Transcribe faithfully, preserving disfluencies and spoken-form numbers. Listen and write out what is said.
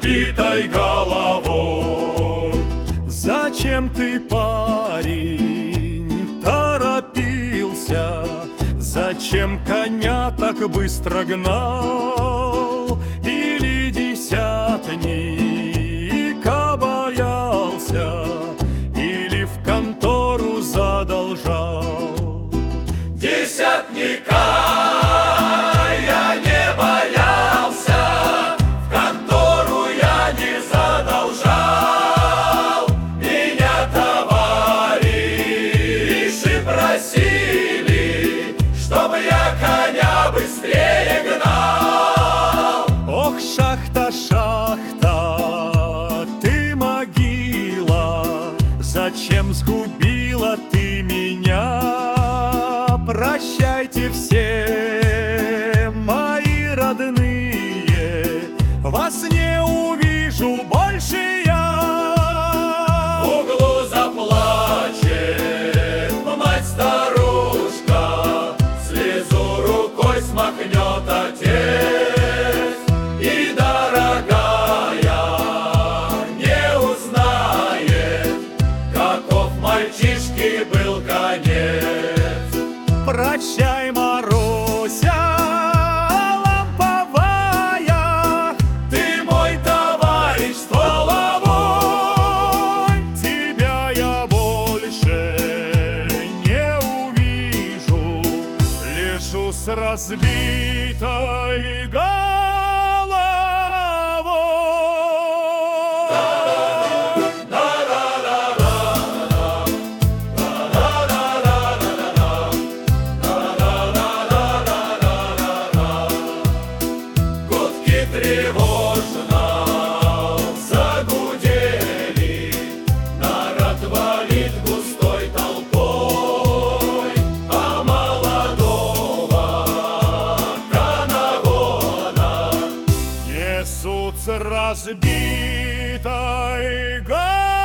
разбитой головой. Зачем ты, парень, торопился? Зачем коня так быстро гнал? Или десятника боялся, или в контору задолжал? Десятника я не боялся, в контору я не задолжал. Меня товарищи просили, чтобы я коня быстрее гнал. Ох, шахта, шахта, ты могила, зачем сгубила ты меня? Прощайте все, мои родные, вас не увижу больше я. В углу заплачет мать-старушка, слезу рукой смахнет отец. И дорогая не узнает, каков мальчишки был конец. Прощай, Маруся ламповая, Ты мой товарищ стволовой. тебя я больше не увижу, лежу с разбитой головой. Гудки тревожно загудели, народ валит густой толпой, а молодого коновода Несут с разбитой головой.